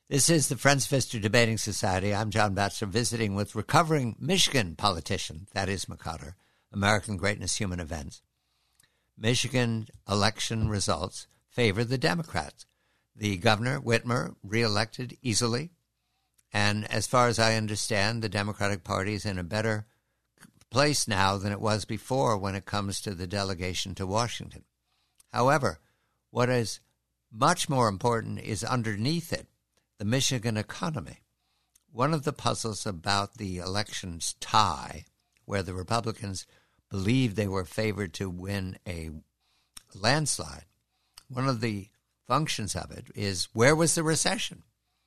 This is the Franz Pfister Debating Society. I'm John Batchelor, visiting with recovering Michigan politician Thaddeus McCotter, American Greatness Human Events. Michigan election results favor the Democrats. The governor, Whitmer, reelected easily. And as far as I understand, the Democratic Party is in a better place now than it was before when it comes to the delegation to Washington. However, what is much more important is underneath it, the Michigan economy. One of the puzzles about the election's tie, where the Republicans believed they were favored to win a landslide, one of the functions of it is, where was the recession?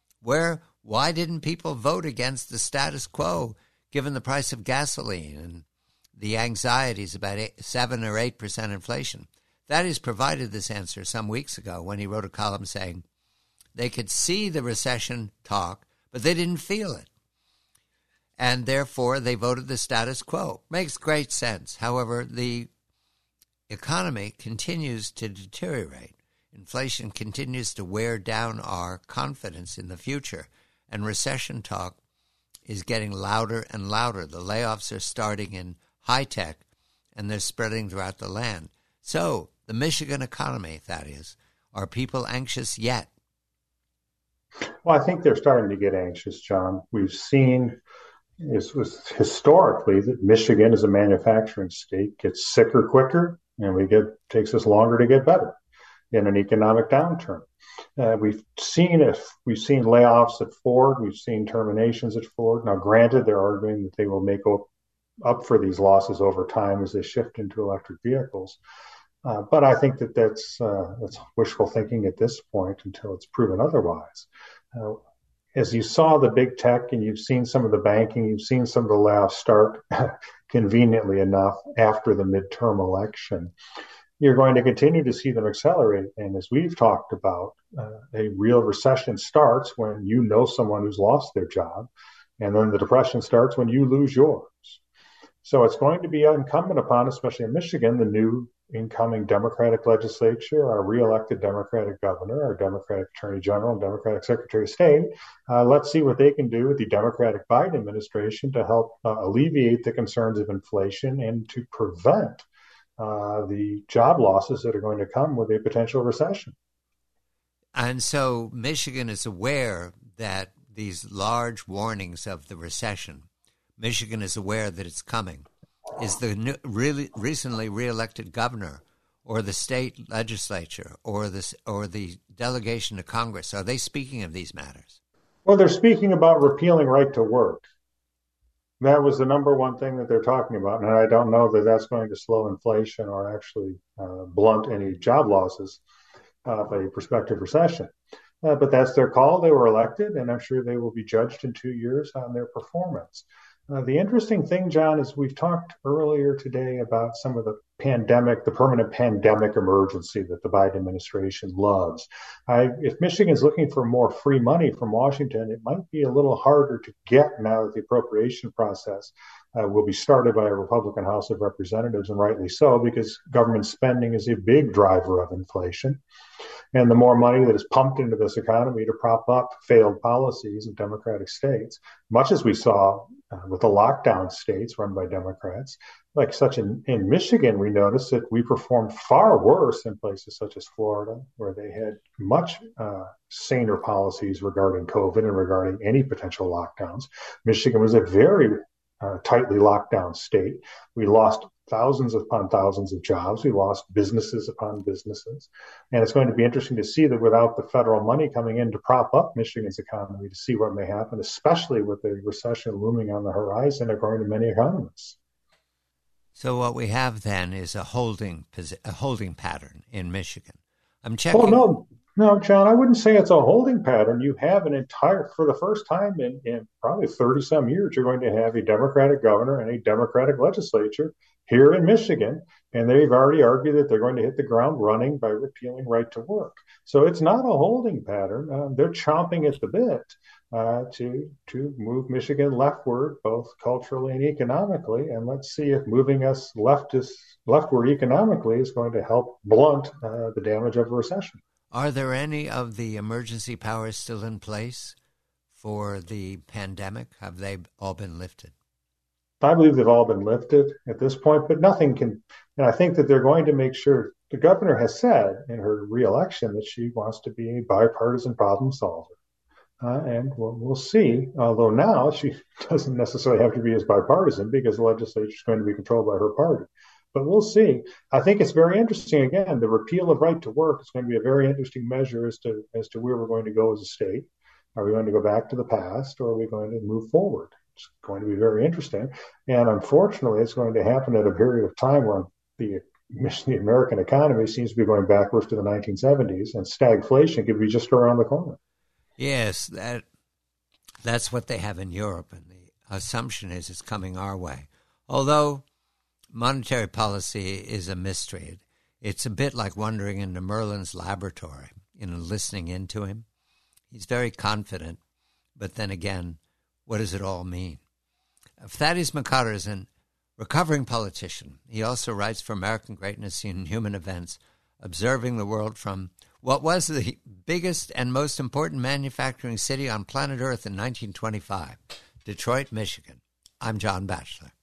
Why didn't people vote against the status quo given the price of gasoline and the anxieties about 7 or 8% inflation? Thaddeus provided this answer some weeks ago when he wrote a column saying they could see the recession talk, but they didn't feel it. And therefore, they voted the status quo. Makes great sense. However, the economy continues to deteriorate. Inflation continues to wear down our confidence in the future, and recession talk is getting louder and louder. The layoffs are starting in high tech, and they're spreading throughout the land. So, the Michigan economy, Thaddeus, are people anxious yet? Well, I think they're starting to get anxious, John. We've seen historically that Michigan, as a manufacturing state, gets sicker quicker, and takes us longer to get better in an economic downturn. We've seen layoffs at Ford. We've seen terminations at Ford. Now, granted, they're arguing that they will make up for these losses over time as they shift into electric vehicles. But I think that's wishful thinking at this point until it's proven otherwise. As you saw the big tech and you've seen some of the banking, you've seen some of the layoffs start conveniently enough after the midterm election, you're going to continue to see them accelerate. And as we've talked about, a real recession starts when you know someone who's lost their job, and then the depression starts when you lose yours. So it's going to be incumbent upon, especially in Michigan, the new incoming Democratic legislature, our reelected Democratic governor, our Democratic Attorney General, and Democratic Secretary of State. Let's see what they can do with the Democratic Biden administration to help alleviate the concerns of inflation and to prevent the job losses that are going to come with a potential recession. And so Michigan is aware that these large warnings of the recession, Michigan is aware that it's coming. Is the recently reelected governor or the state legislature or the delegation to Congress, are they speaking of these matters? Well, they're speaking about repealing right to work. That was the number one thing that they're talking about. And I don't know that that's going to slow inflation or actually blunt any job losses of a prospective recession. But that's their call. They were elected, and I'm sure they will be judged in 2 years on their performance. The interesting thing, John, is we've talked earlier today about some of the permanent pandemic emergency that the Biden administration loves. If Michigan's looking for more free money from Washington, it might be a little harder to get now that the appropriation process will be started by a Republican House of Representatives, and rightly so, because government spending is a big driver of inflation. And the more money that is pumped into this economy to prop up failed policies of Democratic states, much as we saw with the lockdown states run by Democrats, like such in Michigan, we noticed that we performed far worse in places such as Florida, where they had much saner policies regarding COVID and regarding any potential lockdowns. Michigan was a very tightly locked down state. We lost thousands upon thousands of jobs. We lost businesses upon businesses. And it's going to be interesting to see that without the federal money coming in to prop up Michigan's economy, to see what may happen, especially with the recession looming on the horizon, according to many economists. So what we have then is a holding pattern in Michigan. I'm checking. Oh, no, John, I wouldn't say it's a holding pattern. You have for the first time in probably 30 some years, you're going to have a Democratic governor and a Democratic legislature here in Michigan. And they've already argued that they're going to hit the ground running by repealing right to work. So it's not a holding pattern. They're chomping at the bit to move Michigan leftward, both culturally and economically. And let's see if moving us leftward economically is going to help blunt the damage of a recession. Are there any of the emergency powers still in place for the pandemic? Have they all been lifted? I believe they've all been lifted at this point, but nothing can. And I think that they're going to make sure. The governor has said in her reelection that she wants to be a bipartisan problem solver. And we'll see. Although now she doesn't necessarily have to be as bipartisan because the legislature is going to be controlled by her party. But we'll see. I think it's very interesting. Again, the repeal of right to work is going to be a very interesting measure as to where we're going to go as a state. Are we going to go back to the past, or are we going to move forward? It's going to be very interesting. And unfortunately, it's going to happen at a period of time where the American economy seems to be going backwards to the 1970s, and stagflation could be just around the corner. Yes, that's what they have in Europe, and the assumption is it's coming our way. Although monetary policy is a mystery. It's a bit like wandering into Merlin's laboratory, listening into him. He's very confident, but then again, what does it all mean? Thaddeus McCotter is a recovering politician. He also writes for American Greatness in Human Events, observing the world from what was the biggest and most important manufacturing city on planet Earth in 1925, Detroit, Michigan. I'm John Batchelor.